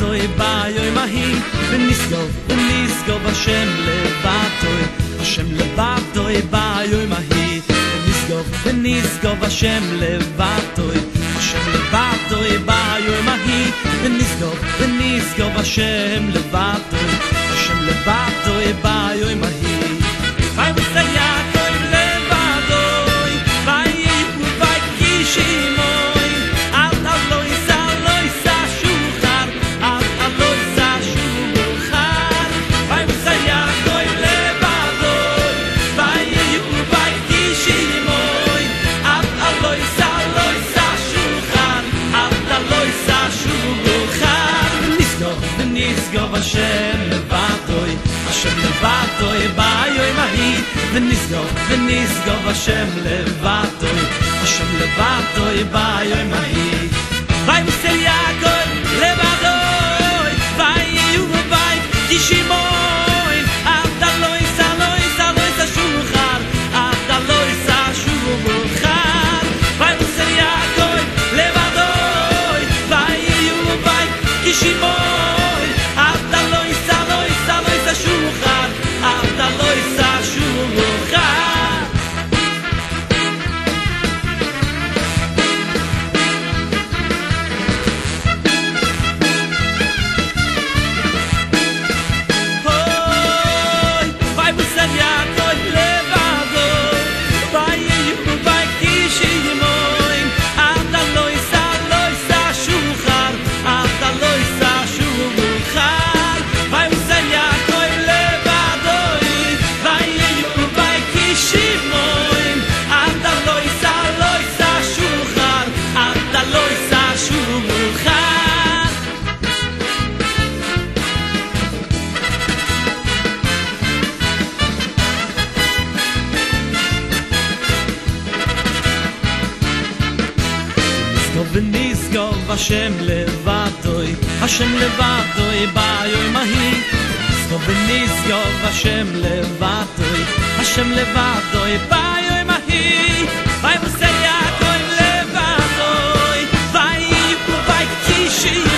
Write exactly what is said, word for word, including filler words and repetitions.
לבדוי ביום ההיא ונסגוב ונסגוב השם לבדוי השם לבדוי ביום ההיא ונסגוב ונסגוב השם לבדוי השם לבדוי ביום ההיא ונסגוב ונסגוב השם לבדוי השם לבדוי ביום ההיא ביי וסייע כוי לבדוי ביי וביי קישימוי אל תלוי סלוי סשוחר אל תלוי סשוחר ביי וסייע כוי לבדוי ביי וביי קישימוי אל תלוי סלוי סשוחר אל תלוי סשוחר נסגוב ונסגוב השם לבדוי השם לבדוי ביום ההיא ונסגוב ונסגוב השם לבדוי השם לבדוי ביום ההיא ביי מסל יעקב לבדוי ביי וביי קישימוי אתה לא ייסע לא ייסע לא ייסע שוחר אתה לא ייסע שוחר ביי מסל יעקב לבדוי ביי וביי קישימוי אתה לא ייסע לא ייסע לא ייסע שוחר אתה לא ייסע שוחר השם לבדוי השם לבדוי ביום ההיא נסגוב ונסגוב השם לבדוי השם לבדוי ביום ההיא ביי מסל יעקב לבדוי ביי וביי קישימוי